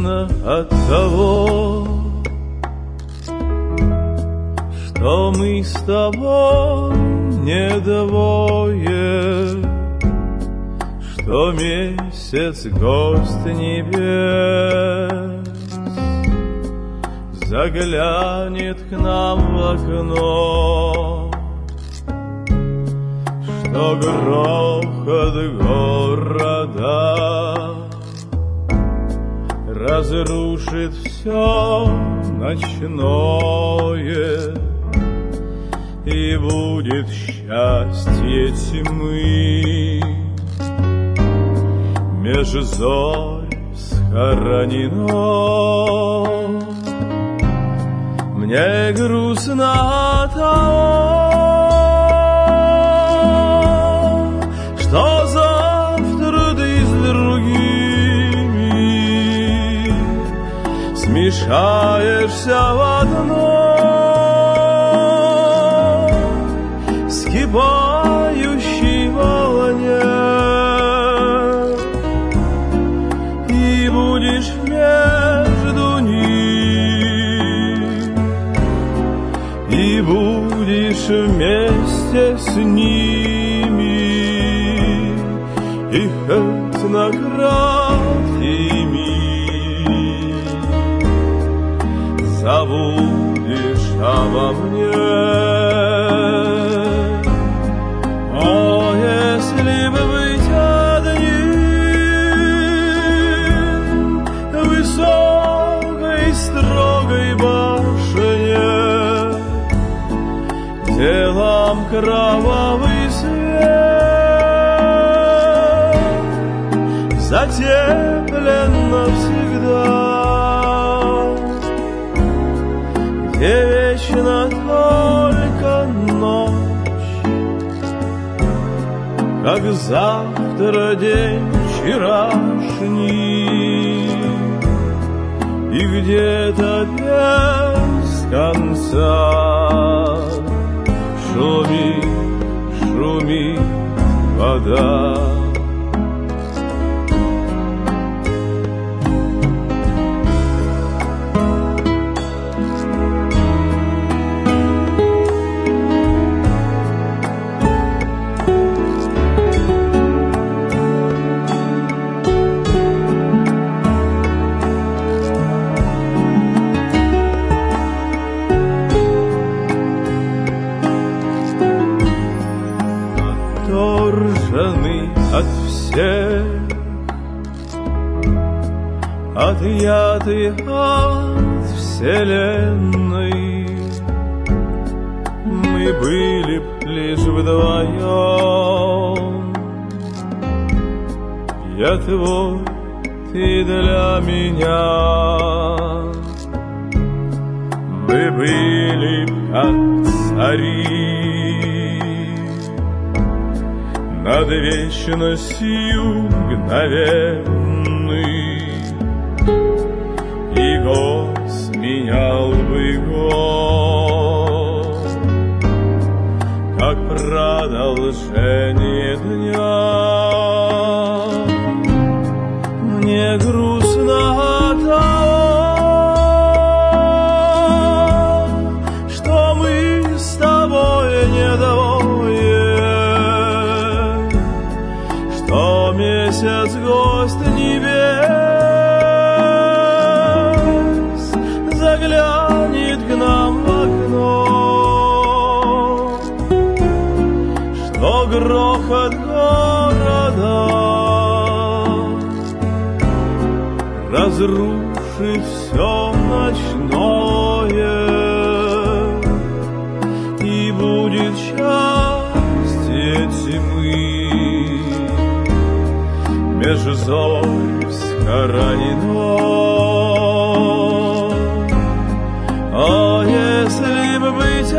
грустно от того, что мы с тобой не двое, что месяц гость небес заглянет к нам в окно, что грохот города разрушит все ночное, и будет счастье тьмы меж зорь схоронено. Мне грустно от того, что завтра ты с другими смешаешься в одной скибающей волне, и будешь между ними, и будешь вместе с ними, и хоть на краткий миг забудешь обо мне. О, если бы быть одним в высокой строгой башне, телом кровавый свет затеплен навсегда, где вечно только ночь, как завтра день вчерашний, и где-то без конца шумит вода. Отторжены от всех, отъяты от вселенной, мы были б лишь вдвоем. Я твой, ты для меня. Мы были б как цари над вечностью мгновенной, и год сменял бы год, как продолжение дня. Мне грустно от того, что мы с тобой не двое, что месяц гость небес заглянет к нам в окно, что грохот города разрушит все ночное, и будет счастье тьмы меж зорь схоронено. О, если бы быть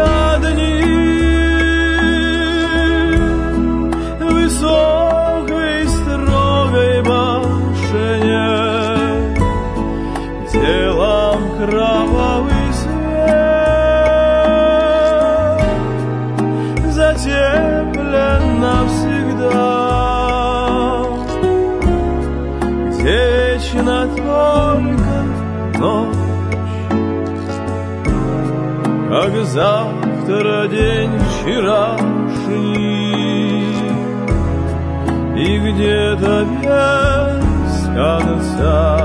одним в высокой строгой башне, телом кровавый свет затеплен навсегда, где вечно твой ночь, как завтра день вчерашний, и где-то без конца